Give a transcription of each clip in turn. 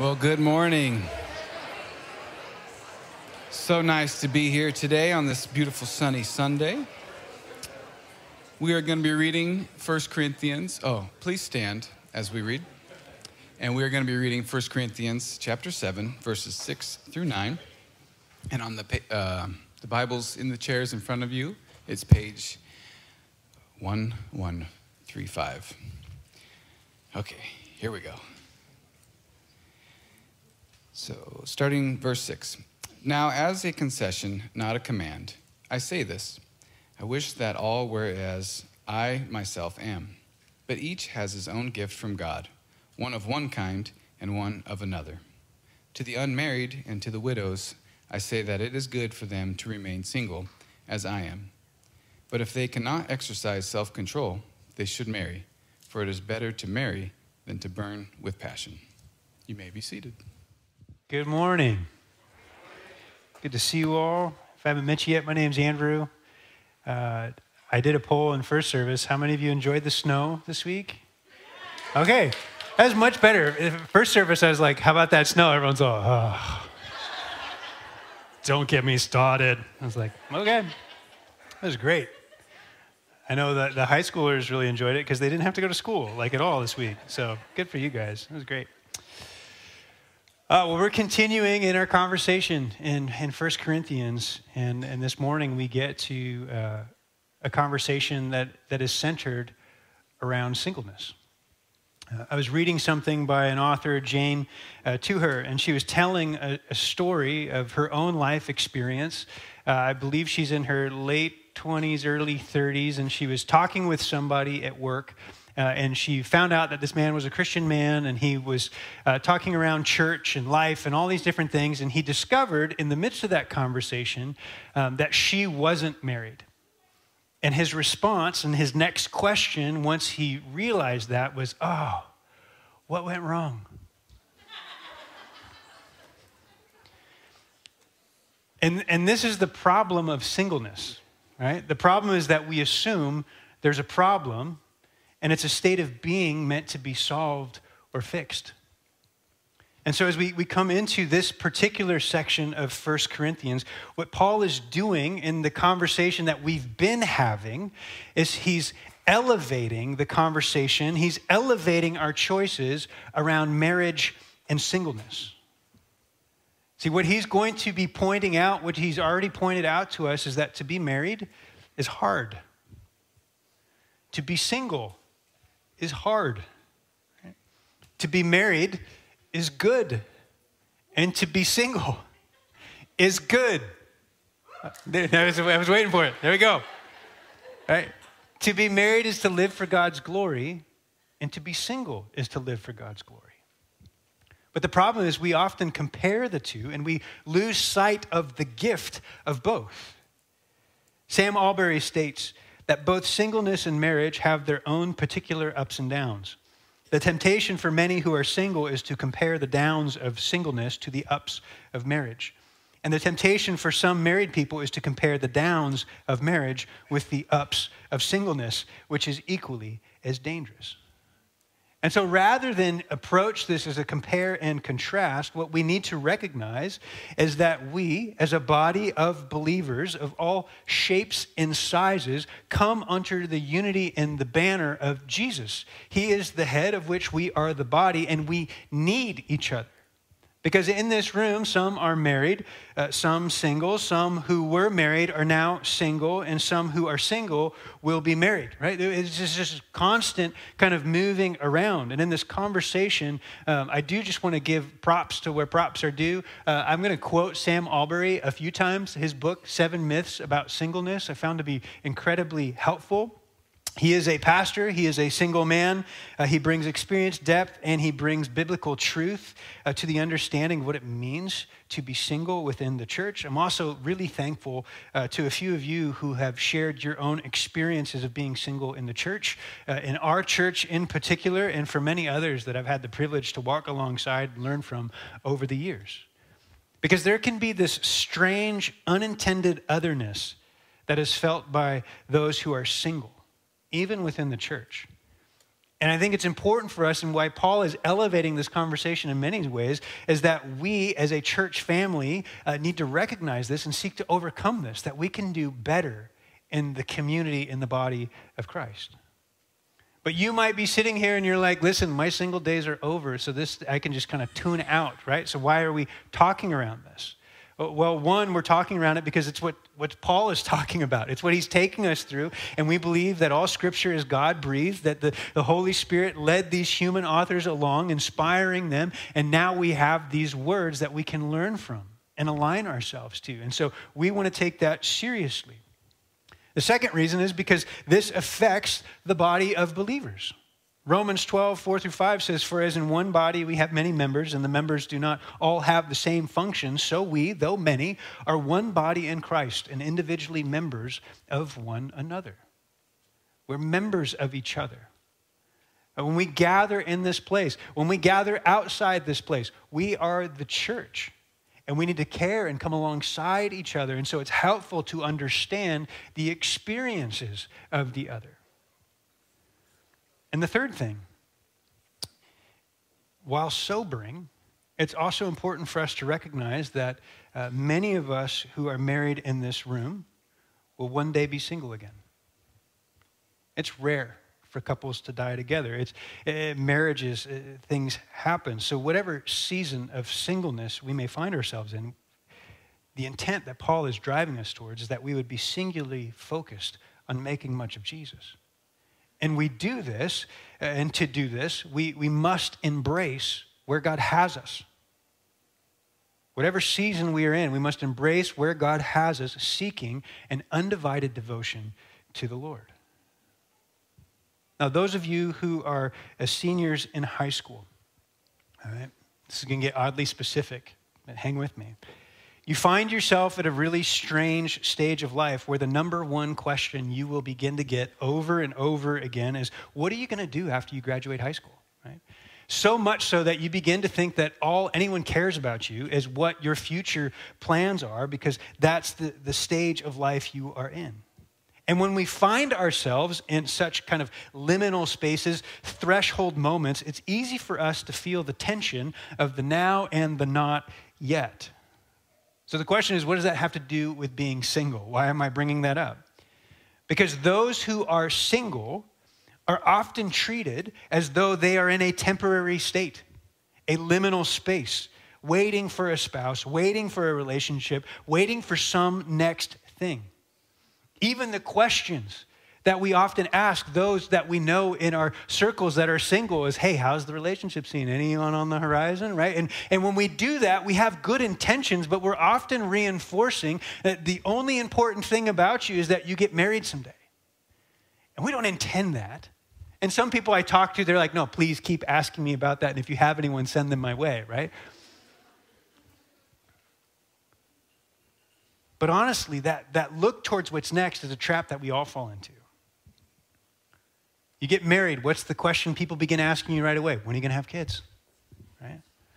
Well, good morning. So nice to be here today on this beautiful sunny Sunday. We are going to be reading 1 Corinthians. Oh, please stand as we read. And we are going to be reading 1 Corinthians chapter 7, verses 6 through 9. And on the Bibles in the chairs in front of you, it's page 1135. Okay, here we go. So, starting verse 6. Now, as a concession, not a command, I say this. I wish that all were as I myself am. But each has his own gift from God, one of one kind and one of another. To the unmarried and to the widows, I say that it is good for them to remain single, as I am. But if they cannot exercise self-control, they should marry, for it is better to marry than to burn with passion. You may be seated. Good morning. Good to see you all. If I haven't met you yet, my name's Andrew. I did a poll in first service. How many of you enjoyed the snow this week? Okay, that was much better. In first service, I was like, how about that snow? Everyone's all, oh, don't get me started. I was like, okay, that was great. I know that the high schoolers really enjoyed it because they didn't have to go to school like at all this week. So good for you guys. It was great. Well, we're continuing in our conversation in 1 Corinthians, and this morning we get to a conversation that is centered around singleness. I was reading something by an author, Jane Tuhrer, and she was telling a story of her own life experience. I believe she's in her late 20s, early 30s, and she was talking with somebody at work. And she found out that this man was a Christian man, and he was talking around church and life and all these different things. And he discovered in the midst of that conversation that she wasn't married. And his response and his next question, once he realized that, was, oh, what went wrong? And this is the problem of singleness, right? The problem is that we assume there's a problem, and it's a state of being meant to be solved or fixed. And so as we come into this particular section of 1 Corinthians, what Paul is doing in the conversation that we've been having is he's elevating the conversation. He's elevating our choices around marriage and singleness. See, what he's going to be pointing out, what he's already pointed out to us, is that to be married is hard. To be single is hard. To be married is good. And to be single is good. I was waiting for it. There we go. All right. To be married is to live for God's glory, and to be single is to live for God's glory. But the problem is we often compare the two, and we lose sight of the gift of both. Sam Allberry states that both singleness and marriage have their own particular ups and downs. The temptation for many who are single is to compare the downs of singleness to the ups of marriage. And the temptation for some married people is to compare the downs of marriage with the ups of singleness, which is equally as dangerous. And so rather than approach this as a compare and contrast, what we need to recognize is that we, as a body of believers of all shapes and sizes, come under the unity and the banner of Jesus. He is the head of which we are the body, and we need each other. Because in this room, some are married, some single, some who were married are now single, and some who are single will be married, right? It's just constant kind of moving around. And in this conversation, I do just want to give props to where props are due. I'm going to quote Sam Allberry a few times. His book, 7 Myths About Singleness, I found to be incredibly helpful. He is a pastor. He is a single man. He brings experience, depth, and he brings biblical truth to the understanding of what it means to be single within the church. I'm also really thankful to a few of you who have shared your own experiences of being single in the church, in our church in particular, and for many others that I've had the privilege to walk alongside and learn from over the years. Because there can be this strange, unintended otherness that is felt by those who are single, even within the church. And I think it's important for us, and why Paul is elevating this conversation in many ways, is that we as a church family need to recognize this and seek to overcome this, that we can do better in the community, in the body of Christ. But you might be sitting here and you're like, listen, my single days are over, so this I can just kind of tune out, right? So why are we talking around this? Well, one, we're talking around it because it's what Paul is talking about. It's what he's taking us through, and we believe that all Scripture is God-breathed, that the Holy Spirit led these human authors along, inspiring them, and now we have these words that we can learn from and align ourselves to. And so we want to take that seriously. The second reason is because this affects the body of believers. Romans 12, 4-5 says, "For as in one body we have many members, and the members do not all have the same function, so we, though many, are one body in Christ, and individually members of one another." We're members of each other. And when we gather in this place, when we gather outside this place, we are the church. And we need to care and come alongside each other. And so it's helpful to understand the experiences of the other. And the third thing, while sobering, it's also important for us to recognize that many of us who are married in this room will one day be single again. It's rare for couples to die together. Marriages, things happen. So whatever season of singleness we may find ourselves in, the intent that Paul is driving us towards is that we would be singularly focused on making much of Jesus. And we do this, and to do this, we must embrace where God has us. Whatever season we are in, we must embrace where God has us, seeking an undivided devotion to the Lord. Now, those of you who are seniors in high school, all right, this is going to get oddly specific, but hang with me. You find yourself at a really strange stage of life where the number one question you will begin to get over and over again is, what are you going to do after you graduate high school, right? So much so that you begin to think that all anyone cares about you is what your future plans are, because that's the stage of life you are in. And when we find ourselves in such kind of liminal spaces, threshold moments, it's easy for us to feel the tension of the now and the not yet. So the question is, what does that have to do with being single? Why am I bringing that up? Because those who are single are often treated as though they are in a temporary state, a liminal space, waiting for a spouse, waiting for a relationship, waiting for some next thing. Even the questions that we often ask those that we know in our circles that are single is, hey, how's the relationship scene? Anyone on the horizon, right? And when we do that, we have good intentions, but we're often reinforcing that the only important thing about you is that you get married someday. And we don't intend that. And some people I talk to, they're like, no, please keep asking me about that. And if you have anyone, send them my way, right? But honestly, that look towards what's next is a trap that we all fall into. You get married, what's the question people begin asking you right away? When are you going to have kids? Right?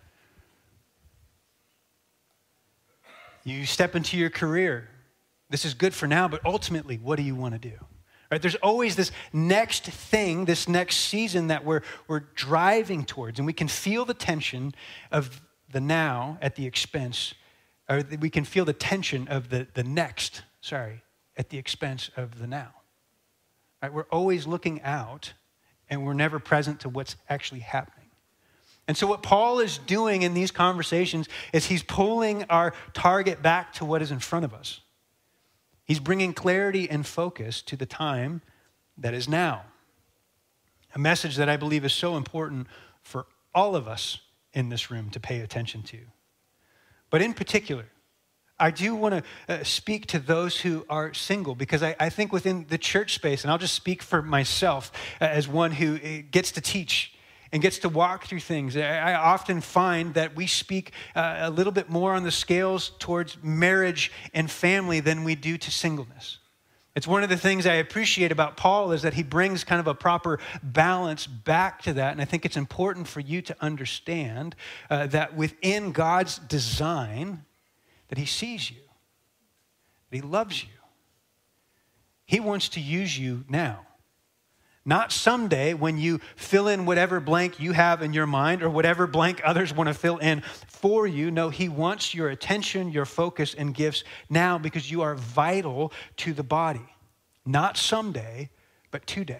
You step into your career. This is good for now, but ultimately, what do you want to do? Right? There's always this next thing, this next season that we're driving towards, and we can feel the tension of the now at the expense, or we can feel the tension of the next, at the expense of the now. Right? We're always looking out, and we're never present to what's actually happening. And so what Paul is doing in these conversations is he's pulling our target back to what is in front of us. He's bringing clarity and focus to the time that is now. A message that I believe is so important for all of us in this room to pay attention to. But in particular, I do want to speak to those who are single, because I think within the church space, and I'll just speak for myself as one who gets to teach and gets to walk through things. I often find that we speak a little bit more on the scales towards marriage and family than we do to singleness. It's one of the things I appreciate about Paul is that he brings kind of a proper balance back to that. And I think it's important for you to understand that within God's design, that he sees you, that he loves you. He wants to use you now. Not someday when you fill in whatever blank you have in your mind or whatever blank others want to fill in for you. No, he wants your attention, your focus, and gifts now because you are vital to the body. Not someday, but today.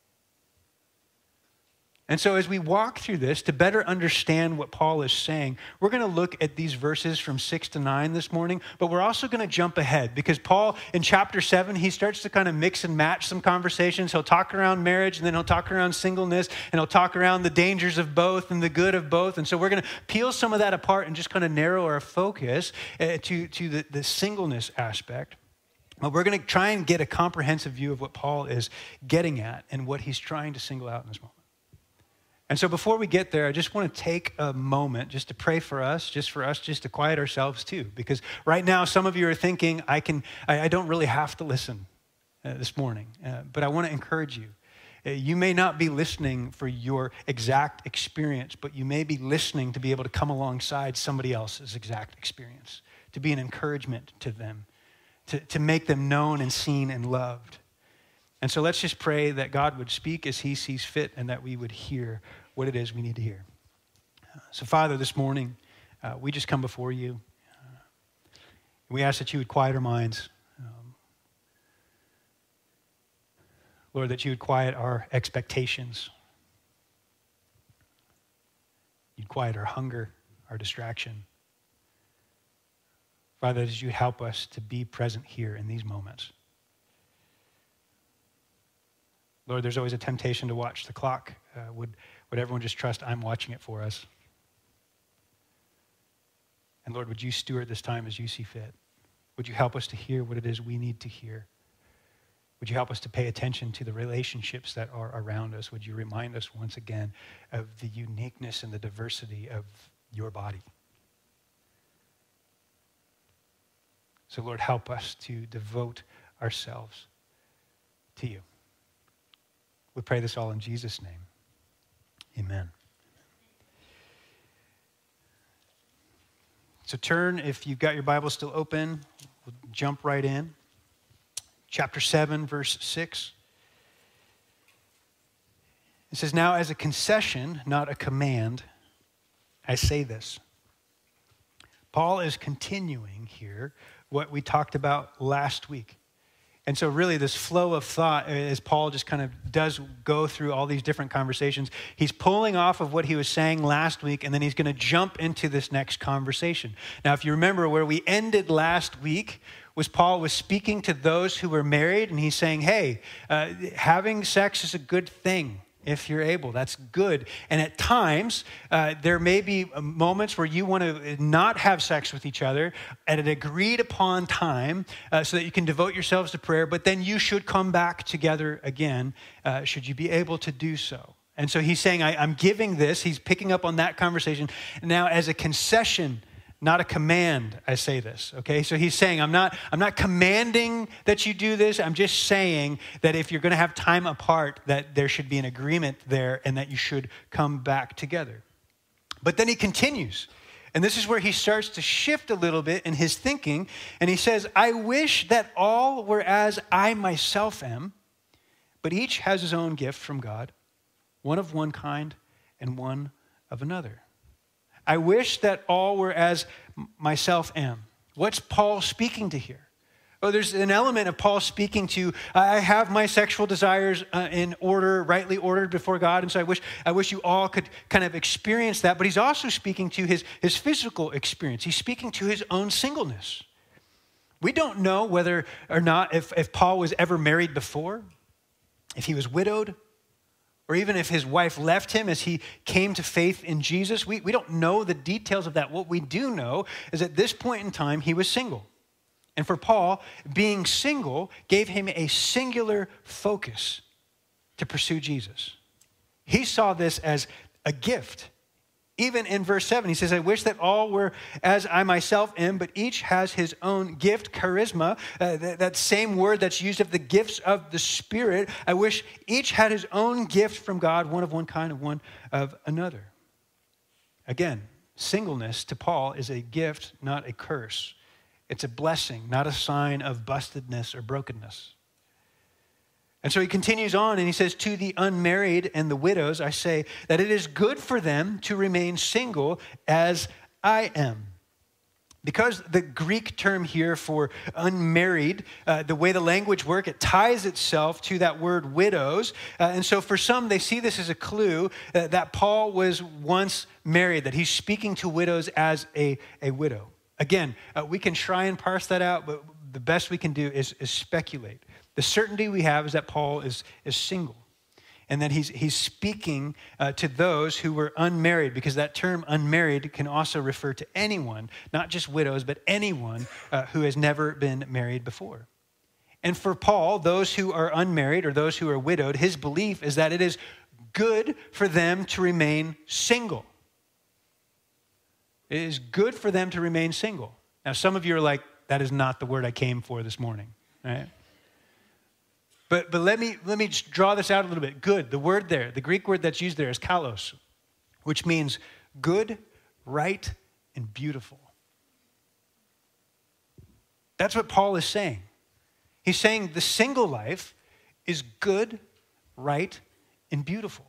And so as we walk through this, to better understand what Paul is saying, we're going to look at these verses from 6 to 9 this morning, but we're also going to jump ahead because Paul, in chapter 7, he starts to kind of mix and match some conversations. He'll talk around marriage, and then he'll talk around singleness, and he'll talk around the dangers of both and the good of both. And so we're going to peel some of that apart and just kind of narrow our focus to the singleness aspect. But we're going to try and get a comprehensive view of what Paul is getting at and what he's trying to single out in this moment. And so before we get there, I just want to take a moment just to pray for us, just to quiet ourselves too. Because right now, some of you are thinking, I don't really have to listen this morning. But I want to encourage you. You may not be listening for your exact experience, but you may be listening to be able to come alongside somebody else's exact experience, to be an encouragement to them, to make them known and seen and loved. And so let's just pray that God would speak as he sees fit and that we would hear what it is we need to hear. So Father, this morning, we just come before you. We ask that you would quiet our minds. Lord, that you would quiet our expectations. You'd quiet our hunger, our distraction. Father, that you would help us to be present here in these moments. Lord, there's always a temptation to watch the clock. Would everyone just trust I'm watching it for us? And Lord, would you steward this time as you see fit? Would you help us to hear what it is we need to hear? Would you help us to pay attention to the relationships that are around us? Would you remind us once again of the uniqueness and the diversity of your body? So Lord, help us to devote ourselves to you. We pray this all in Jesus' name. Amen. So turn, if you've got your Bible still open, we'll jump right in. Chapter 7, verse 6. It says, "Now as a concession, not a command, I say this." Paul is continuing here what we talked about last week. And so really this flow of thought, as Paul just kind of does go through all these different conversations, he's pulling off of what he was saying last week, and then he's going to jump into this next conversation. Now, if you remember where we ended last week, was Paul was speaking to those who were married, and he's saying, hey, having sex is a good thing. If you're able, that's good. And at times, there may be moments where you want to not have sex with each other at an agreed upon time so that you can devote yourselves to prayer, but then you should come back together again should you be able to do so. And so he's saying, I'm giving this. He's picking up on that conversation. Now, as a concession, not a command, I say this, okay? So he's saying, I'm not commanding that you do this. I'm just saying that if you're going to have time apart, that there should be an agreement there and that you should come back together. But then he continues, and this is where he starts to shift a little bit in his thinking, and he says, I wish that all were as I myself am, but each has his own gift from God, one of one kind and one of another. I wish that all were as myself am. What's Paul speaking to here? Oh, there's an element of Paul speaking to, I have my sexual desires in order, rightly ordered before God, and so I wish you all could kind of experience that. But he's also speaking to his physical experience. He's speaking to his own singleness. We don't know whether or not if Paul was ever married before, if he was widowed, or even if his wife left him as he came to faith in Jesus. We don't know the details of that. What we do know is at this point in time, he was single. And for Paul, being single gave him a singular focus to pursue Jesus. He saw this as a gift. Even in verse 7, he says, I wish that all were as I myself am, but each has his own gift, charisma, that same word that's used of the gifts of the Spirit. I wish each had his own gift from God, one of one kind and one of another. Again, singleness to Paul is a gift, not a curse. It's a blessing, not a sign of bustedness or brokenness. And so he continues on and he says, to the unmarried and the widows, I say that it is good for them to remain single as I am. Because the Greek term here for unmarried, the way the language works, it ties itself to that word widows. And so for some, they see this as a clue that Paul was once married, that he's speaking to widows as a widow. Again, we can try and parse that out, but the best we can do is speculate. The certainty we have is that Paul is single, and that he's speaking to those who were unmarried, because that term unmarried can also refer to anyone, not just widows, but anyone who has never been married before. And for Paul, those who are unmarried or those who are widowed, his belief is that it is good for them to remain single. It is good for them to remain single. Now, some of you are like, that is not the word I came for this morning, right? But let me just draw this out a little bit. Good, the word there, the Greek word that's used there is kalos, which means good, right, and beautiful. That's what Paul is saying. He's saying the single life is good, right, and beautiful.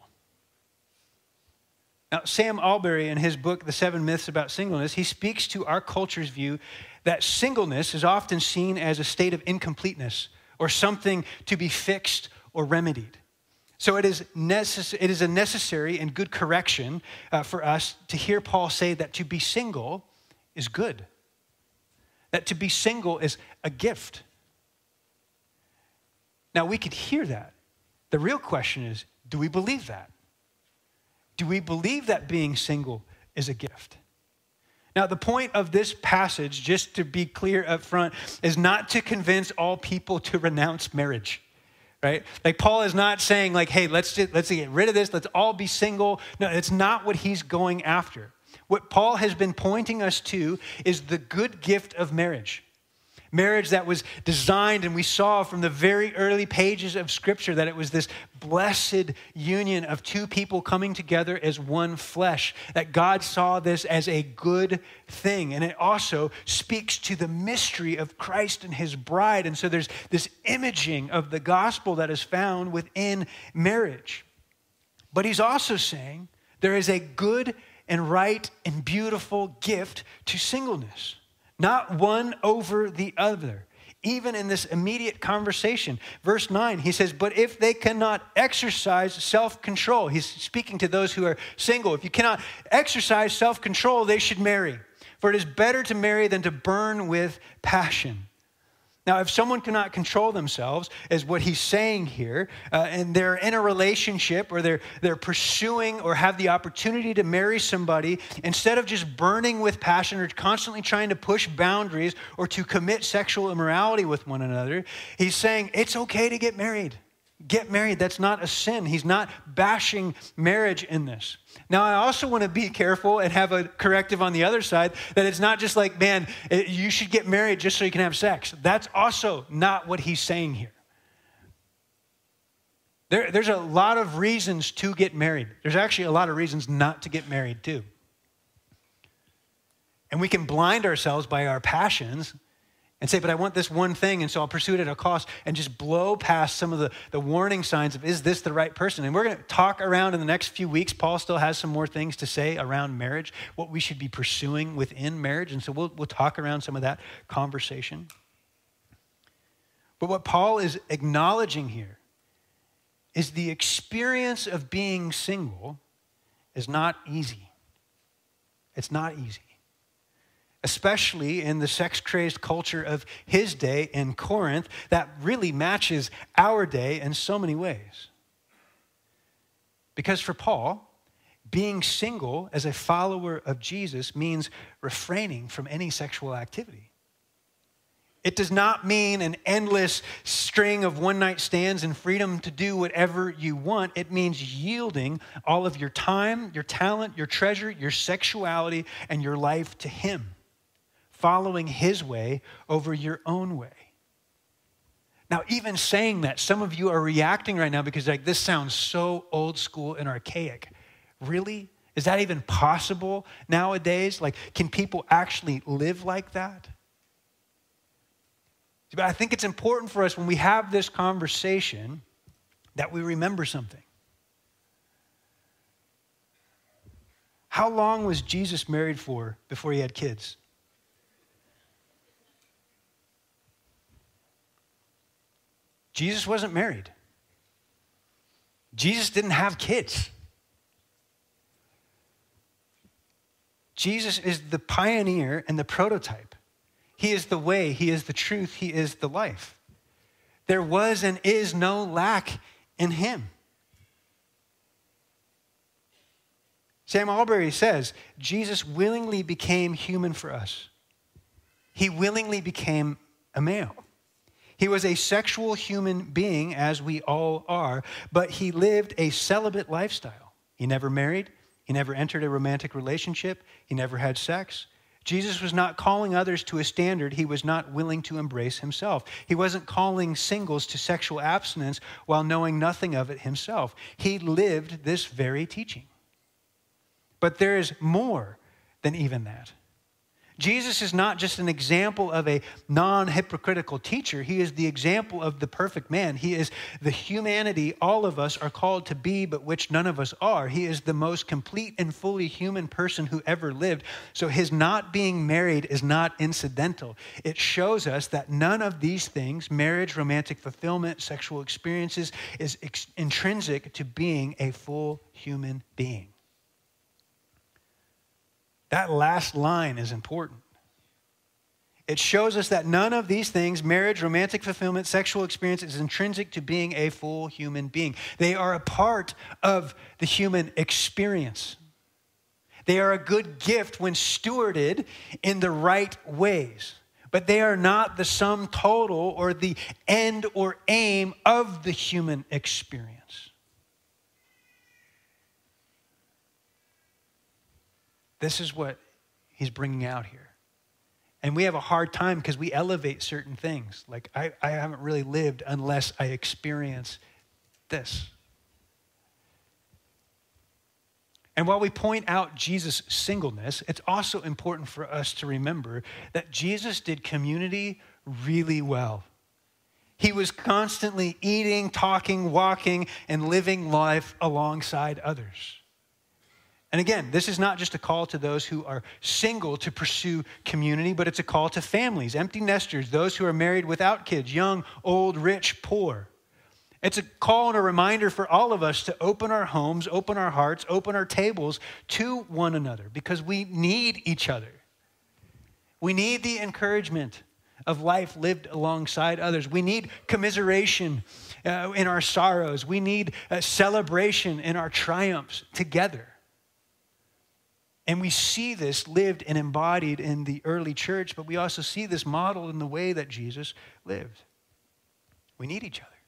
Now, Sam Allberry, in his book, The 7 Myths About Singleness, he speaks to our culture's view that singleness is often seen as a state of incompleteness or something to be fixed or remedied. So it is a necessary and good correction for us to hear Paul say that to be single is good, that to be single is a gift. Now, we could hear that. The real question is, do we believe that? Do we believe that being single is a gift? Now, the point of this passage, just to be clear up front, is not to convince all people to renounce marriage, right? Like, Paul is not saying, like, hey, let's get rid of this, let's all be single. No, it's not what he's going after. What Paul has been pointing us to is the good gift of marriage. Marriage that was designed, and we saw from the very early pages of Scripture that it was this blessed union of two people coming together as one flesh, that God saw this as a good thing. And it also speaks to the mystery of Christ and his bride. And so there's this imaging of the gospel that is found within marriage. But he's also saying there is a good and right and beautiful gift to singleness. Not one over the other. Even in this immediate conversation, verse 9, he says, but if they cannot exercise self-control, he's speaking to those who are single. If you cannot exercise self-control, they should marry. For it is better to marry than to burn with passion. Now, if someone cannot control themselves, is what he's saying here, and they're in a relationship or they're pursuing or have the opportunity to marry somebody, instead of just burning with passion or constantly trying to push boundaries or to commit sexual immorality with one another, he's saying it's okay to get married. Get married. That's not a sin. He's not bashing marriage in this. Now, I also want to be careful and have a corrective on the other side that it's not just like, man, you should get married just so you can have sex. That's also not what he's saying here. There's a lot of reasons to get married. There's actually a lot of reasons not to get married too. And we can blind ourselves by our passions and say, but I want this one thing, and so I'll pursue it at a cost, and just blow past some of the warning signs of, is this the right person? And we're going to talk around in the next few weeks. Paul still has some more things to say around marriage, what we should be pursuing within marriage, and so we'll talk around some of that conversation. But what Paul is acknowledging here is the experience of being single is not easy. It's not easy. Especially in the sex-crazed culture of his day in Corinth that really matches our day in so many ways. Because for Paul, being single as a follower of Jesus means refraining from any sexual activity. It does not mean an endless string of one-night stands and freedom to do whatever you want. It means yielding all of your time, your talent, your treasure, your sexuality, and your life to him. Following his way over your own way. Now, even saying that, some of you are reacting right now because like, this sounds so old school and archaic. Really? Is that even possible nowadays? Like, can people actually live like that? But I think it's important for us when we have this conversation that we remember something. How long was Jesus married for before he had kids? Jesus wasn't married. Jesus didn't have kids. Jesus is the pioneer and the prototype. He is the way, he is the truth, he is the life. There was and is no lack in him. Sam Albury says, Jesus willingly became human for us. He willingly became a male. He was a sexual human being, as we all are, but he lived a celibate lifestyle. He never married. He never entered a romantic relationship. He never had sex. Jesus was not calling others to a standard he was not willing to embrace himself. He wasn't calling singles to sexual abstinence while knowing nothing of it himself. He lived this very teaching. But there is more than even that. Jesus is not just an example of a non-hypocritical teacher. He is the example of the perfect man. He is the humanity all of us are called to be, but which none of us are. He is the most complete and fully human person who ever lived. So his not being married is not incidental. It shows us that none of these things, marriage, romantic fulfillment, sexual experiences, is intrinsic to being a full human being. That last line is important. It shows us that none of these things, marriage, romantic fulfillment, sexual experience, is intrinsic to being a full human being. They are a part of the human experience. They are a good gift when stewarded in the right ways. But they are not the sum total or the end or aim of the human experience. This is what he's bringing out here. And we have a hard time because we elevate certain things. Like, I haven't really lived unless I experience this. And while we point out Jesus' singleness, it's also important for us to remember that Jesus did community really well. He was constantly eating, talking, walking, and living life alongside others. And again, this is not just a call to those who are single to pursue community, but it's a call to families, empty nesters, those who are married without kids, young, old, rich, poor. It's a call and a reminder for all of us to open our homes, open our hearts, open our tables to one another because we need each other. We need the encouragement of life lived alongside others. We need commiseration in our sorrows. We need a celebration in our triumphs together. And we see this lived and embodied in the early church, but we also see this modeled in the way that Jesus lived. We need each other.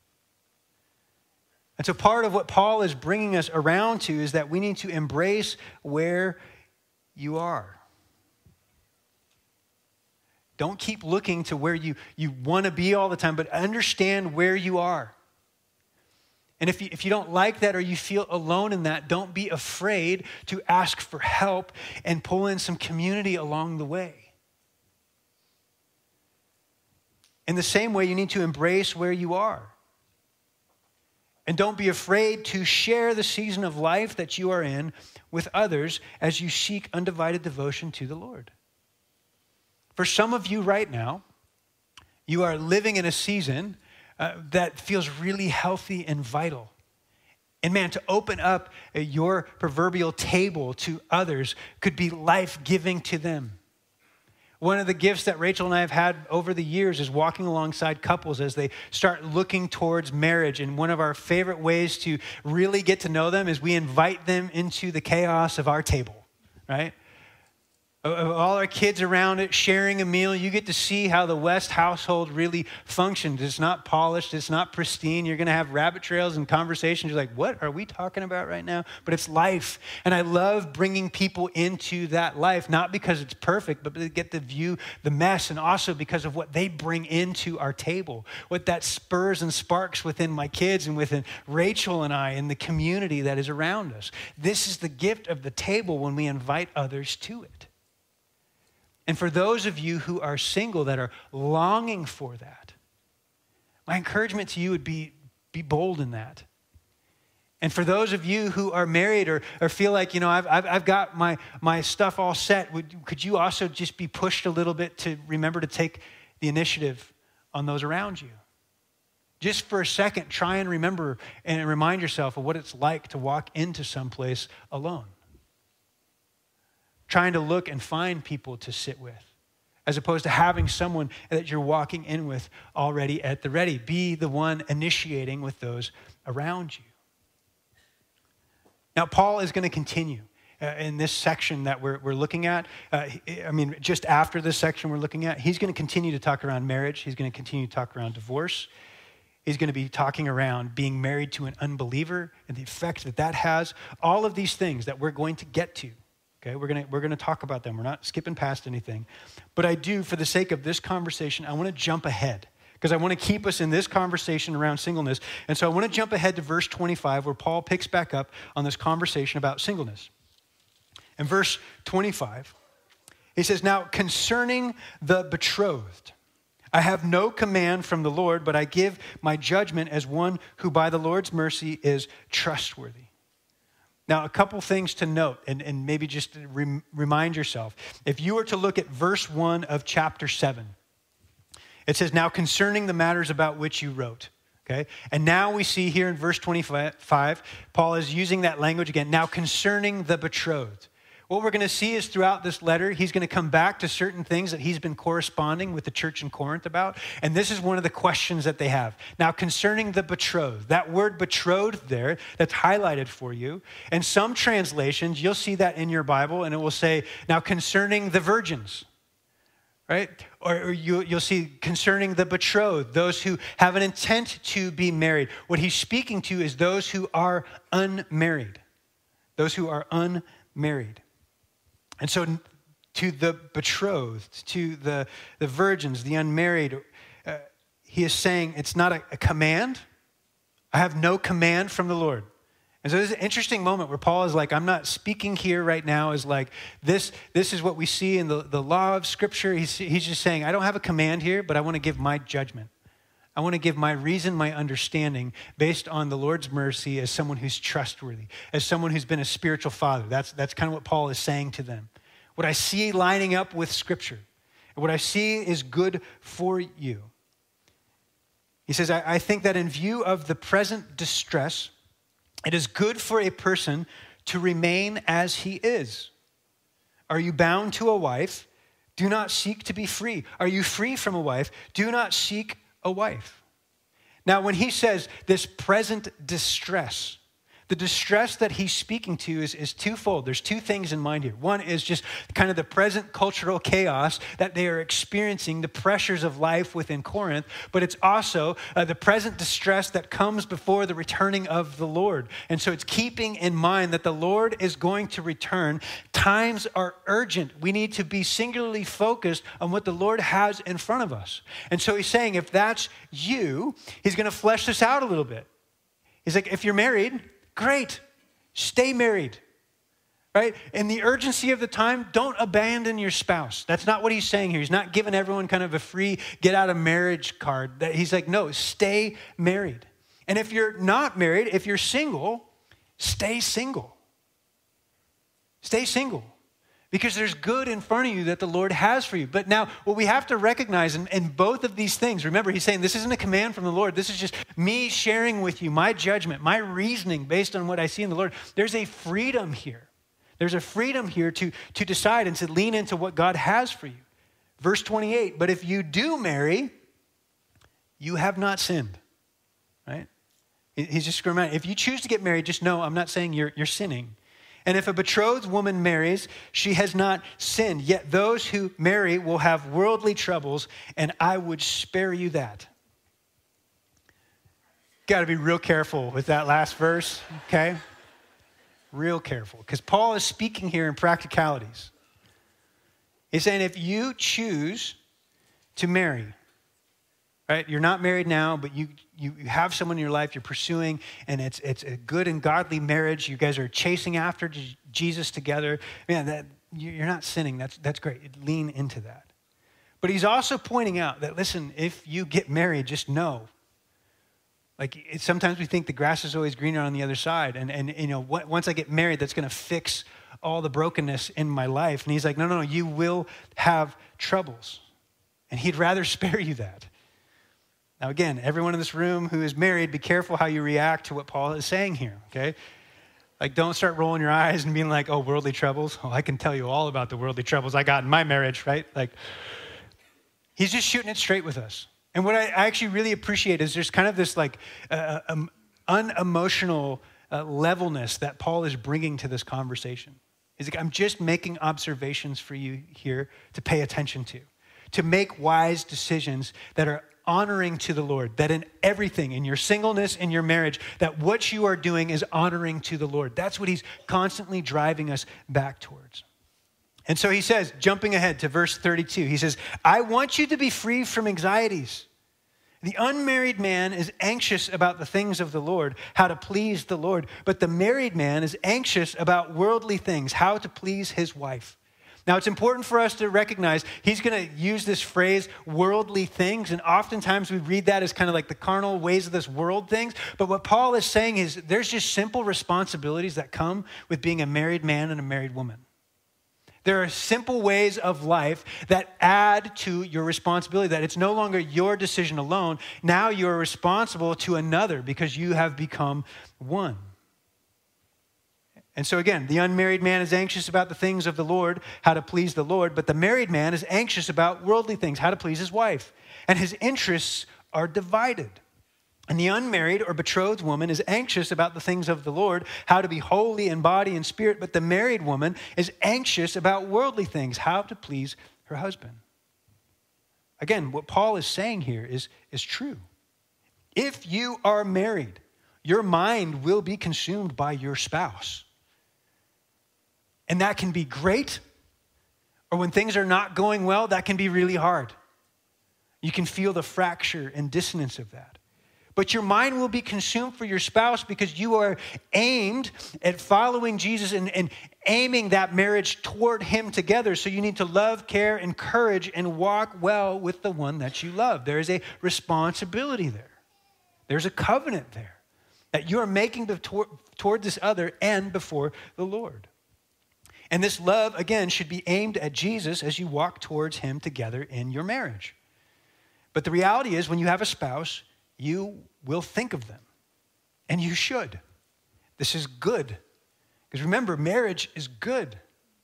And so part of what Paul is bringing us around to is that we need to embrace where you are. Don't keep looking to where you want to be all the time, but understand where you are. And if you don't like that or you feel alone in that, don't be afraid to ask for help and pull in some community along the way. In the same way, you need to embrace where you are. And don't be afraid to share the season of life that you are in with others as you seek undivided devotion to the Lord. For some of you right now, you are living in a season that feels really healthy and vital. And man, to open up your proverbial table to others could be life-giving to them. One of the gifts that Rachel and I have had over the years is walking alongside couples as they start looking towards marriage. And one of our favorite ways to really get to know them is we invite them into the chaos of our table, right? All our kids around it, sharing a meal, you get to see how the West household really functions. It's not polished. It's not pristine. You're going to have rabbit trails and conversations. You're like, what are we talking about right now? But it's life. And I love bringing people into that life, not because it's perfect, but to get to view the mess and also because of what they bring into our table, what that spurs and sparks within my kids and within Rachel and I and the community that is around us. This is the gift of the table when we invite others to it. And for those of you who are single that are longing for that, my encouragement to you would be Be bold in that. And for those of you who are married or feel like, I've got my stuff all set, could you also just be pushed a little bit to remember to take the initiative on those around you? Just for a second, try and remember and remind yourself of what it's like to walk into someplace alone. Trying to look and find people to sit with, as opposed to having someone that you're walking in with already at the ready. Be the one initiating with those around you. Now, Paul is going to continue in this section that we're looking at. Just after this section we're looking at, he's going to continue to talk around marriage. He's going to continue to talk around divorce. He's going to be talking around being married to an unbeliever and the effect that has. All of these things that we're going to get to. Okay, we're going to talk about them. We're not skipping past anything. But I do, for the sake of this conversation, I want to jump ahead, because I want to keep us in this conversation around singleness. And so I want to jump ahead to verse 25, where Paul picks back up on this conversation about singleness. In verse 25, he says, "Now concerning the betrothed, I have no command from the Lord, but I give my judgment as one who by the Lord's mercy is trustworthy." Now, a couple things to note, and maybe just remind yourself. If you were to look at verse 1 of chapter 7, it says, "Now concerning the matters about which you wrote." Okay? And now we see here in verse 25, Paul is using that language again. Now concerning the betrothed. What we're going to see is throughout this letter, he's going to come back to certain things that he's been corresponding with the church in Corinth about. And this is one of the questions that they have. Now, concerning the betrothed, that word betrothed there, that's highlighted for you. In some translations, you'll see that in your Bible, and it will say, now concerning the virgins, right? Or you'll see concerning the betrothed, those who have an intent to be married. What he's speaking to is those who are unmarried. Those who are unmarried. And so to the betrothed, to the virgins, the unmarried, he is saying it's not a command. I have no command from the Lord. And so this is an interesting moment where Paul is like, I'm not speaking here right now as like, this is what we see in the law of Scripture. He's just saying, I don't have a command here, but I want to give my judgment. I want to give my reason, my understanding based on the Lord's mercy as someone who's trustworthy, as someone who's been a spiritual father. That's kind of what Paul is saying to them. What I see lining up with Scripture, and what I see is good for you. He says, I think that in view of the present distress, it is good for a person to remain as he is. Are you bound to a wife? Do not seek to be free. Are you free from a wife? Do not seek a wife. Now, when he says this present distress, the distress that he's speaking to is twofold. There's two things in mind here. One is just kind of the present cultural chaos that they are experiencing, the pressures of life within Corinth, but it's also the present distress that comes before the returning of the Lord. And so it's keeping in mind that the Lord is going to return. Times are urgent. We need to be singularly focused on what the Lord has in front of us. And so he's saying if that's you, he's going to flesh this out a little bit. He's like, if you're married, great, stay married, right? In the urgency of the time, don't abandon your spouse. That's not what he's saying here. He's not giving everyone kind of a free get out of marriage card. He's like, no, stay married. And if you're not married, if you're single, stay single. Stay single. Because there's good in front of you that the Lord has for you. But now, what we have to recognize in both of these things, remember, he's saying this isn't a command from the Lord. This is just me sharing with you my judgment, my reasoning based on what I see in the Lord. There's a freedom here. There's a freedom here to decide and to lean into what God has for you. Verse 28, but if you do marry, you have not sinned, right? He's just reminding, if you choose to get married, just know I'm not saying you're sinning. And if a betrothed woman marries, she has not sinned. Yet those who marry will have worldly troubles, and I would spare you that. Got to be real careful with that last verse, okay? Real careful, because Paul is speaking here in practicalities. He's saying if you choose to marry, right? You're not married now, but you have someone in your life you're pursuing, and it's a good and godly marriage. You guys are chasing after Jesus together. Man, you're not sinning. That's great. Lean into that. But he's also pointing out that, listen, if you get married, just know, Sometimes we think the grass is always greener on the other side. And once I get married, that's going to fix all the brokenness in my life. And he's like, no, you will have troubles. And he'd rather spare you that. Now, again, everyone in this room who is married, be careful how you react to what Paul is saying here, okay? Don't start rolling your eyes and being like, oh, worldly troubles. Oh, I can tell you all about the worldly troubles I got in my marriage, right? He's just shooting it straight with us. And what I actually really appreciate is there's kind of this unemotional levelness that Paul is bringing to this conversation. He's like, I'm just making observations for you here to pay attention to make wise decisions that are honoring to the Lord, that in everything, in your singleness, in your marriage, that what you are doing is honoring to the Lord. That's what he's constantly driving us back towards. And so he says, jumping ahead to verse 32, he says, I want you to be free from anxieties. The unmarried man is anxious about the things of the Lord, how to please the Lord. But the married man is anxious about worldly things, how to please his wife. Now, it's important for us to recognize he's going to use this phrase, worldly things, and oftentimes we read that as kind of like the carnal ways of this world things. But what Paul is saying is there's just simple responsibilities that come with being a married man and a married woman. There are simple ways of life that add to your responsibility, that it's no longer your decision alone. Now you're responsible to another because you have become one. And so again, the unmarried man is anxious about the things of the Lord, how to please the Lord, but the married man is anxious about worldly things, how to please his wife. And his interests are divided. And the unmarried or betrothed woman is anxious about the things of the Lord, how to be holy in body and spirit, but the married woman is anxious about worldly things, how to please her husband. Again, what Paul is saying here is true. If you are married, your mind will be consumed by your spouse. And that can be great, or when things are not going well, that can be really hard. You can feel the fracture and dissonance of that. But your mind will be consumed for your spouse because you are aimed at following Jesus and aiming that marriage toward him together. So you need to love, care, encourage, and walk well with the one that you love. There is a responsibility there. There's a covenant there that you are making toward this other and before the Lord. And this love, again, should be aimed at Jesus as you walk towards him together in your marriage. But the reality is when you have a spouse, you will think of them. And you should. This is good. Because remember, marriage is good.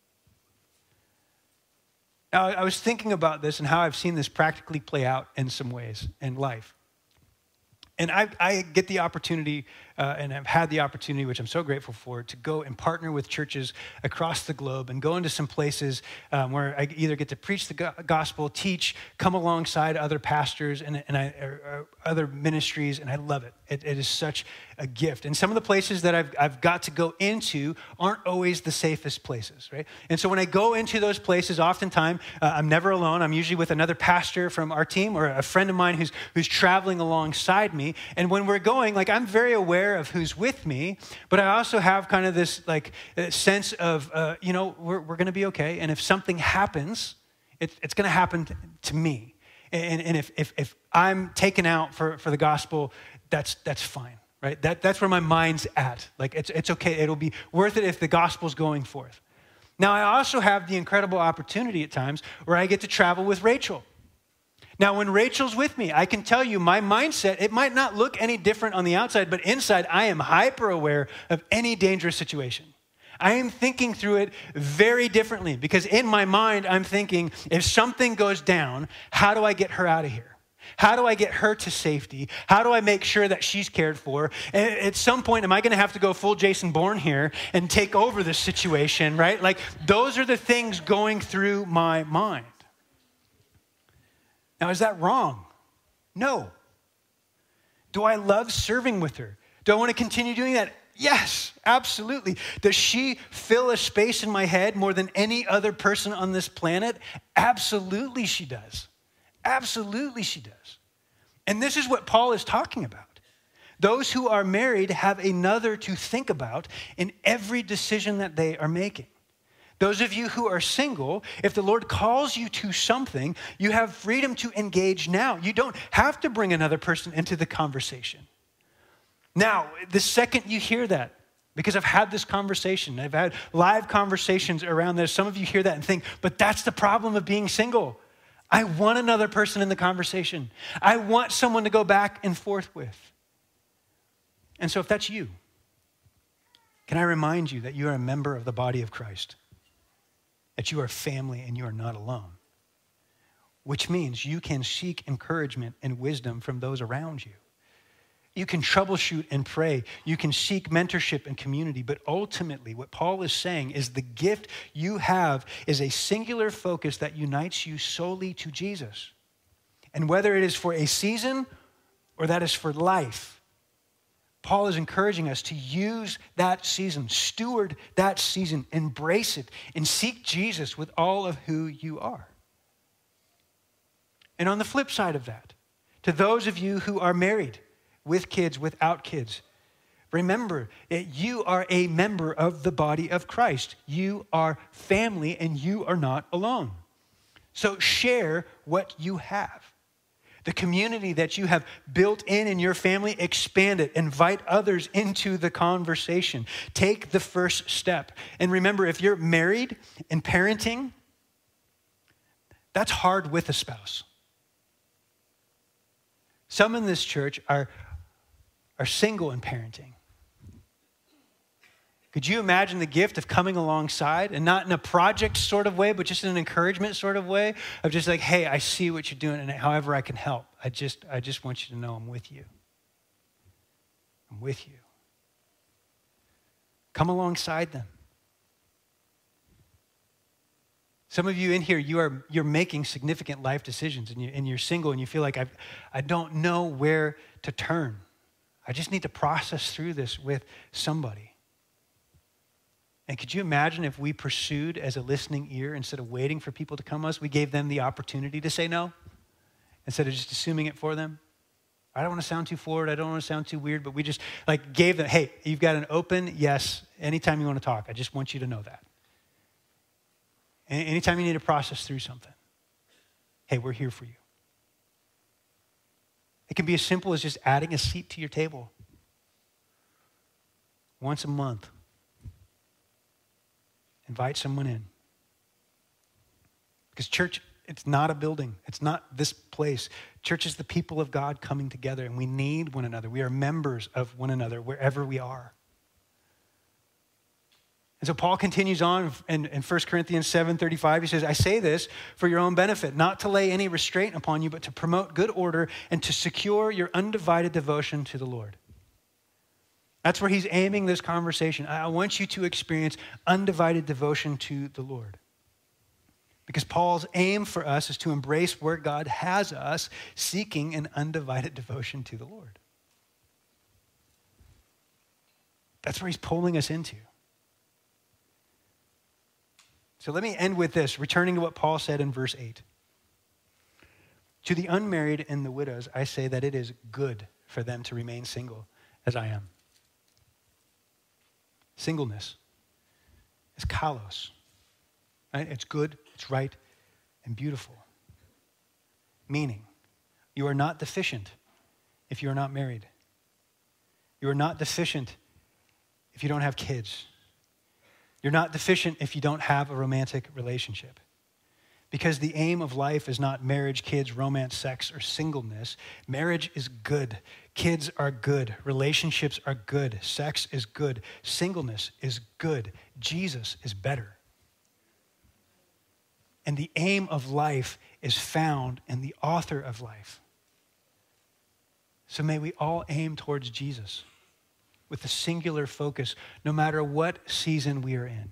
Now, I was thinking about this and how I've seen this practically play out in some ways in life. And I get the opportunity, and I've had the opportunity, which I'm so grateful for, to go and partner with churches across the globe and go into some places where I either get to preach the gospel, teach, come alongside other pastors and other ministries, and I love it. It is such a gift. And some of the places that I've got to go into aren't always the safest places, right? And so when I go into those places, oftentimes I'm never alone. I'm usually with another pastor from our team or a friend of mine who's traveling alongside me. And when we're going, I'm very aware of who's with me, but I also have kind of this sense of, we're going to be okay. And if something happens, it's going to happen to me. And if I'm taken out for the gospel, that's fine, right? That's where my mind's at. It's okay. It'll be worth it if the gospel's going forth. Now, I also have the incredible opportunity at times where I get to travel with Rachel. Now, when Rachel's with me, I can tell you my mindset, it might not look any different on the outside, but inside I am hyper aware of any dangerous situation. I am thinking through it very differently because in my mind, I'm thinking, if something goes down, how do I get her out of here? How do I get her to safety? How do I make sure that she's cared for? And at some point, am I going to have to go full Jason Bourne here and take over this situation, right? Those are the things going through my mind. Now, is that wrong? No. Do I love serving with her? Do I want to continue doing that? Yes, absolutely. Does she fill a space in my head more than any other person on this planet? Absolutely she does. Absolutely she does. And this is what Paul is talking about. Those who are married have another to think about in every decision that they are making. Those of you who are single, if the Lord calls you to something, you have freedom to engage now. You don't have to bring another person into the conversation. Now, the second you hear that, because I've had this conversation, I've had live conversations around this, some of you hear that and think, but that's the problem of being single. I want another person in the conversation. I want someone to go back and forth with. And so if that's you, can I remind you that you are a member of the body of Christ, that you are family and you are not alone, which means you can seek encouragement and wisdom from those around you. You can troubleshoot and pray. You can seek mentorship and community. But ultimately, what Paul is saying is the gift you have is a singular focus that unites you solely to Jesus. And whether it is for a season or that is for life, Paul is encouraging us to use that season, steward that season, embrace it, and seek Jesus with all of who you are. And on the flip side of that, to those of you who are married, with kids, without kids, remember that you are a member of the body of Christ. You are family and you are not alone. So share what you have. The community that you have built in your family, expand it. Invite others into the conversation. Take the first step. And remember, if you're married and parenting, that's hard with a spouse. Some in this church are single and parenting. Could you imagine the gift of coming alongside, and not in a project sort of way, but just in an encouragement sort of way, of just like, hey, I see what you're doing, and however I can help, I just want you to know I'm with you. I'm with you. Come alongside them. Some of you in here, you're making significant life decisions, and you're single, and you feel like I don't know where to turn. I just need to process through this with somebody. And could you imagine if we pursued as a listening ear instead of waiting for people to come to us, we gave them the opportunity to say no instead of just assuming it for them? I don't want to sound too forward. I don't want to sound too weird, but we just gave them, hey, you've got an open yes anytime you want to talk. I just want you to know that. Anytime you need to process through something, hey, we're here for you. It can be as simple as just adding a seat to your table once a month. Invite someone in. Because church, it's not a building. It's not this place. Church is the people of God coming together, and we need one another. We are members of one another wherever we are. And so Paul continues on in 1 Corinthians 7:35. He says, I say this for your own benefit, not to lay any restraint upon you, but to promote good order and to secure your undivided devotion to the Lord. That's where he's aiming this conversation. I want you to experience undivided devotion to the Lord. Because Paul's aim for us is to embrace where God has us, seeking an undivided devotion to the Lord. That's where he's pulling us into. So let me end with this, returning to what Paul said in verse 8. To the unmarried and the widows, I say that it is good for them to remain single, as I am. Singleness is kalos. Right? It's good, it's right, and beautiful. Meaning, you are not deficient if you are not married. You are not deficient if you don't have kids. You're not deficient if you don't have a romantic relationship. Because the aim of life is not marriage, kids, romance, sex, or singleness. Marriage is good. Kids are good. Relationships are good. Sex is good. Singleness is good. Jesus is better. And the aim of life is found in the author of life. So may we all aim towards Jesus with a singular focus, no matter what season we are in.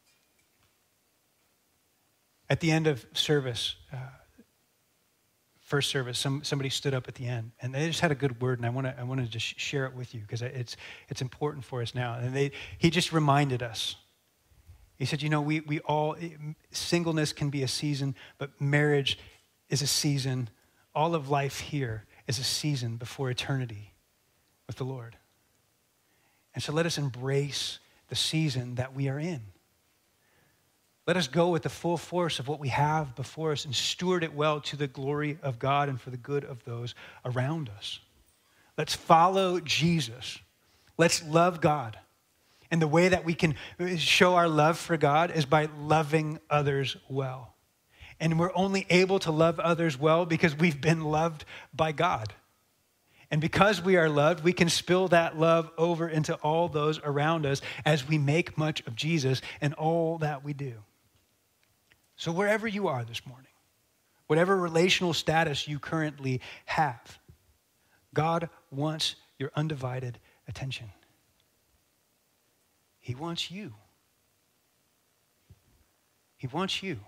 At the end of service, first service, somebody stood up at the end, and they just had a good word, and I want to just share it with you because it's important for us now. And he just reminded us. He said, you know, we all, singleness can be a season, but marriage is a season. All of life here is a season before eternity with the Lord. And so let us embrace the season that we are in. Let us go with the full force of what we have before us and steward it well to the glory of God and for the good of those around us. Let's follow Jesus Let's love God. And the way that we can show our love for God is by loving others well. And we're only able to love others well because we've been loved by God. And because we are loved, we can spill that love over into all those around us as we make much of Jesus and all that we do. So wherever you are this morning, whatever relational status you currently have, God wants your undivided attention. He wants you. He wants you.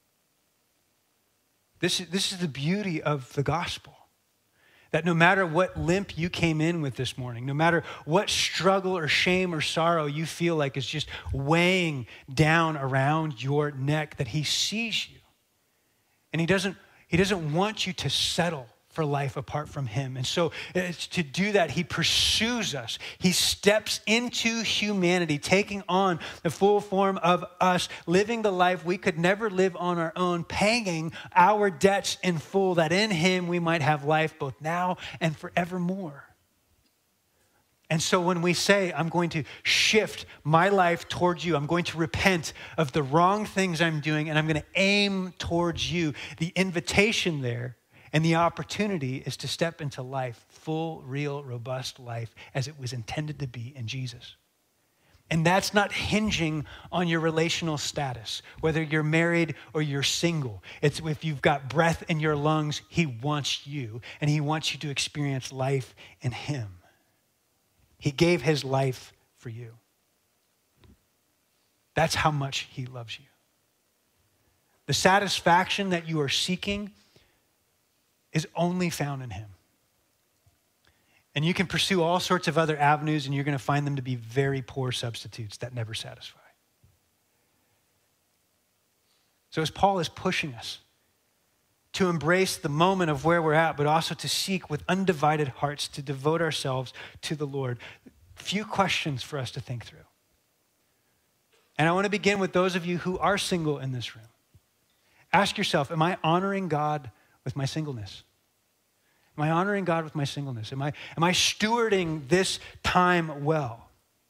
This is the beauty of the gospel. That no matter what limp you came in with this morning, no matter what struggle or shame or sorrow you feel like is just weighing down around your neck, that he sees you. And he doesn't want you to settle for life apart from him. And so to do that, he pursues us. He steps into humanity, taking on the full form of us, living the life we could never live on our own, paying our debts in full, that in him we might have life both now and forevermore. And so when we say, I'm going to shift my life towards you, I'm going to repent of the wrong things I'm doing, and I'm going to aim towards you, the invitation there and the opportunity is to step into life, full, real, robust life as it was intended to be in Jesus. And that's not hinging on your relational status, whether you're married or you're single. It's if you've got breath in your lungs, he wants you, and he wants you to experience life in him. He gave his life for you. That's how much he loves you. The satisfaction that you are seeking is only found in him. And you can pursue all sorts of other avenues, and you're going to find them to be very poor substitutes that never satisfy. So as Paul is pushing us to embrace the moment of where we're at, but also to seek with undivided hearts to devote ourselves to the Lord, a few questions for us to think through. And I want to begin with those of you who are single in this room. Ask yourself, am I honoring God with my singleness? Am I honoring God with my singleness? Am I stewarding this time well?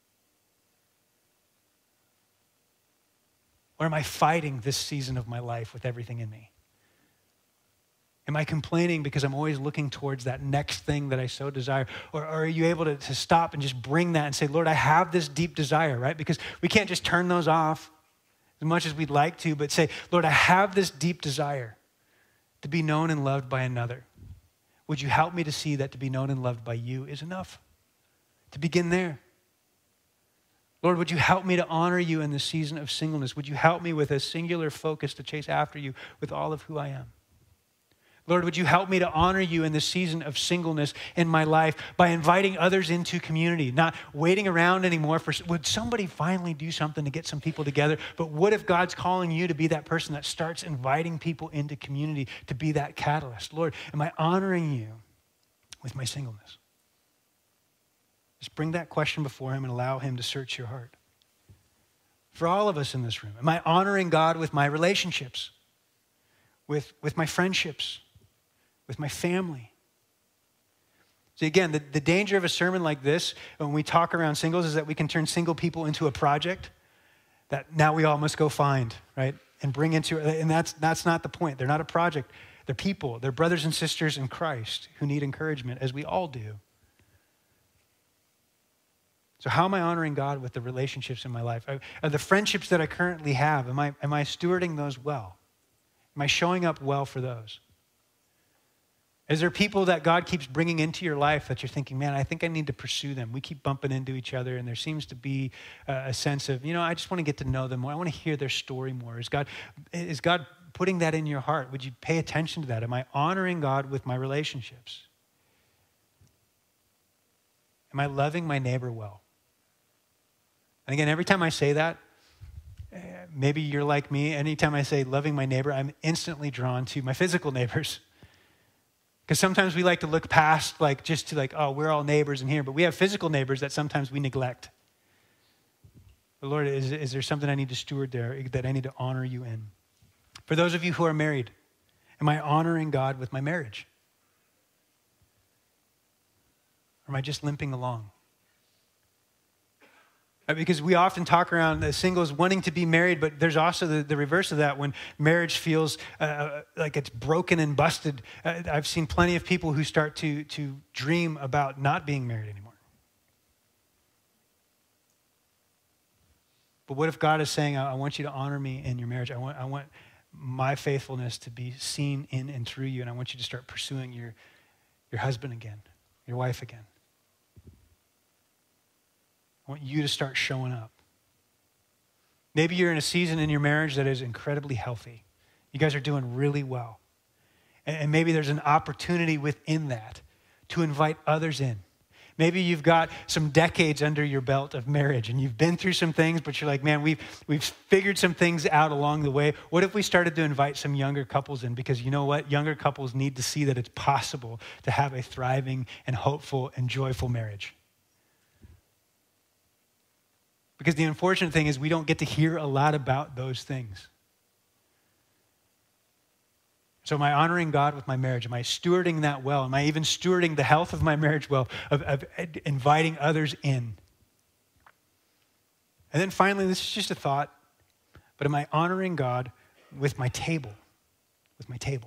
Or am I fighting this season of my life with everything in me? Am I complaining because I'm always looking towards that next thing that I so desire? Or are you able to stop and just bring that and say, Lord, I have this deep desire, right? Because we can't just turn those off as much as we'd like to, but say, Lord, I have this deep desire to be known and loved by another. Would you help me to see that to be known and loved by you is enough? To begin there. Lord, would you help me to honor you in the season of singleness? Would you help me with a singular focus to chase after you with all of who I am? Lord, would you help me to honor you in the season of singleness in my life by inviting others into community, not waiting around anymore for, would somebody finally do something to get some people together? But what if God's calling you to be that person that starts inviting people into community, to be that catalyst? Lord, am I honoring you with my singleness? Just bring that question before him and allow him to search your heart. For all of us in this room, am I honoring God with my relationships, with my friendships, with my family? See, again, the danger of a sermon like this, when we talk around singles, is that we can turn single people into a project that now we all must go find, right? And bring into, and that's not the point. They're not a project. They're people. They're brothers and sisters in Christ who need encouragement, as we all do. So how am I honoring God with the relationships in my life? Are the friendships that I currently have, am I stewarding those well? Am I showing up well for those? Is there people that God keeps bringing into your life that you're thinking, man, I think I need to pursue them? We keep bumping into each other, and there seems to be a sense of, I just want to get to know them more. I want to hear their story more. Is God putting that in your heart? Would you pay attention to that? Am I honoring God with my relationships? Am I loving my neighbor well? And again, every time I say that, maybe you're like me. Anytime I say loving my neighbor, I'm instantly drawn to my physical neighbors. Because sometimes we like to look past just to oh, we're all neighbors in here. But we have physical neighbors that sometimes we neglect. But Lord, is there something I need to steward there that I need to honor you in? For those of you who are married, am I honoring God with my marriage? Or am I just limping along? Because we often talk around the singles wanting to be married, but there's also the reverse of that when marriage feels like it's broken and busted. I've seen plenty of people who start to dream about not being married anymore. But what if God is saying, I want you to honor me in your marriage. I want my faithfulness to be seen in and through you, and I want you to start pursuing your husband again, your wife again. I want you to start showing up. Maybe you're in a season in your marriage that is incredibly healthy. You guys are doing really well. And maybe there's an opportunity within that to invite others in. Maybe you've got some decades under your belt of marriage and you've been through some things, but you're like, man, we've figured some things out along the way. What if we started to invite some younger couples in? Because you know what? Younger couples need to see that it's possible to have a thriving and hopeful and joyful marriage. Because the unfortunate thing is we don't get to hear a lot about those things. So am I honoring God with my marriage? Am I stewarding that well? Am I even stewarding the health of my marriage well, of inviting others in? And then finally, this is just a thought, but am I honoring God with my table? With my table.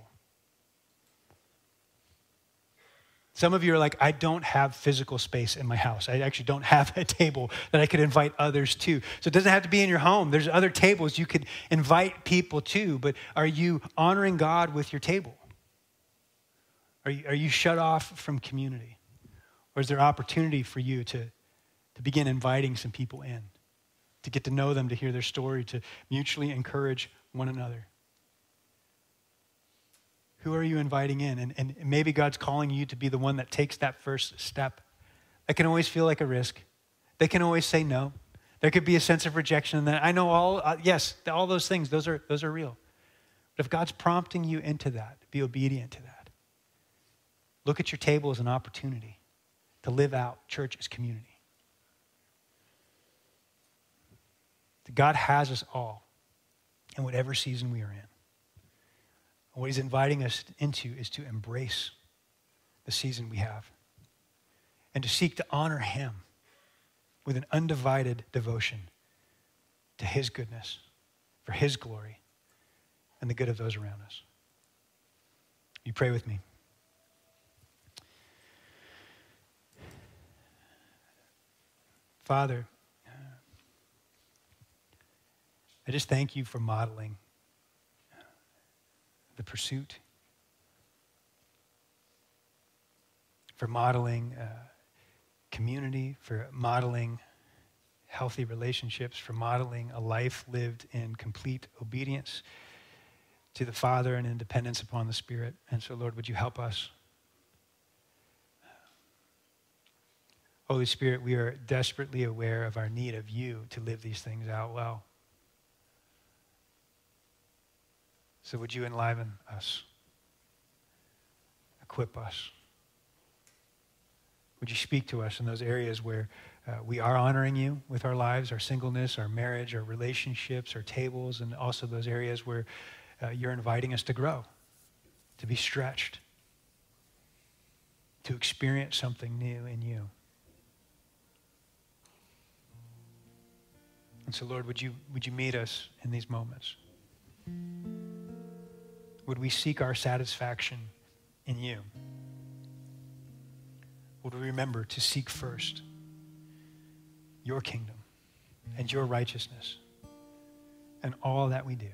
Some of you are like, I don't have physical space in my house. I actually don't have a table that I could invite others to. So it doesn't have to be in your home. There's other tables you could invite people to, but are you honoring God with your table? Are you shut off from community? Or is there opportunity for you to begin inviting some people in, to get to know them, to hear their story, to mutually encourage one another? Who are you inviting in? And maybe God's calling you to be the one that takes that first step. That can always feel like a risk. They can always say no. There could be a sense of rejection in that. I know all those things, those are real. But if God's prompting you into that, be obedient to that. Look at your table as an opportunity to live out church as community. God has us all in whatever season we are in. What he's inviting us into is to embrace the season we have and to seek to honor him with an undivided devotion to his goodness, for his glory, and the good of those around us. You pray with me. Father, I just thank you for modeling the pursuit, for modeling community, for modeling healthy relationships, for modeling a life lived in complete obedience to the Father and in dependence upon the Spirit. And so, Lord, would you help us? Holy Spirit, we are desperately aware of our need of you to live these things out well. So would you enliven us, equip us? Would you speak to us in those areas where we are honoring you with our lives, our singleness, our marriage, our relationships, our tables, and also those areas where you're inviting us to grow, to be stretched, to experience something new in you. And so, Lord, would you meet us in these moments? Would we seek our satisfaction in you? Would we remember to seek first your kingdom and your righteousness and all that we do?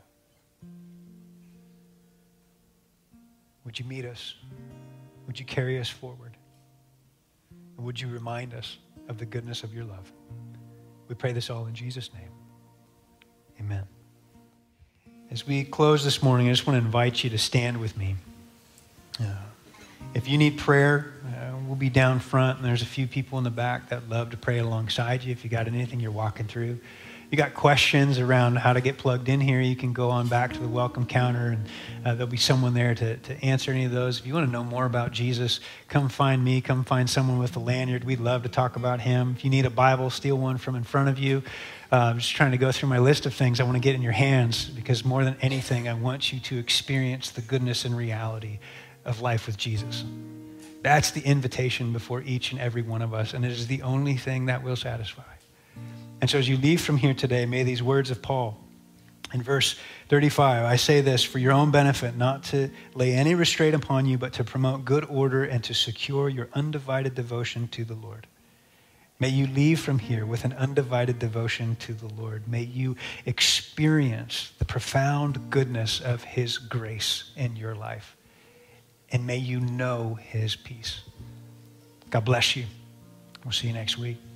Would you meet us? Would you carry us forward? And would you remind us of the goodness of your love? We pray this all in Jesus' name. Amen. As we close this morning, I just want to invite you to stand with me. If you need prayer, we'll be down front, and there's a few people in the back that love to pray alongside you if you got anything you're walking through. You got questions around how to get plugged in here, you can go on back to the welcome counter, and there'll be someone there to answer any of those. If you want to know more about Jesus, come find me, come find someone with a lanyard. We'd love to talk about him. If you need a Bible, steal one from in front of you. I'm just trying to go through my list of things I want to get in your hands, because more than anything, I want you to experience the goodness and reality of life with Jesus. That's the invitation before each and every one of us, and it is the only thing that will satisfy. And so as you leave from here today, may these words of Paul in verse 35, I say this for your own benefit, not to lay any restraint upon you, but to promote good order and to secure your undivided devotion to the Lord. May you leave from here with an undivided devotion to the Lord. May you experience the profound goodness of his grace in your life. And may you know his peace. God bless you. We'll see you next week.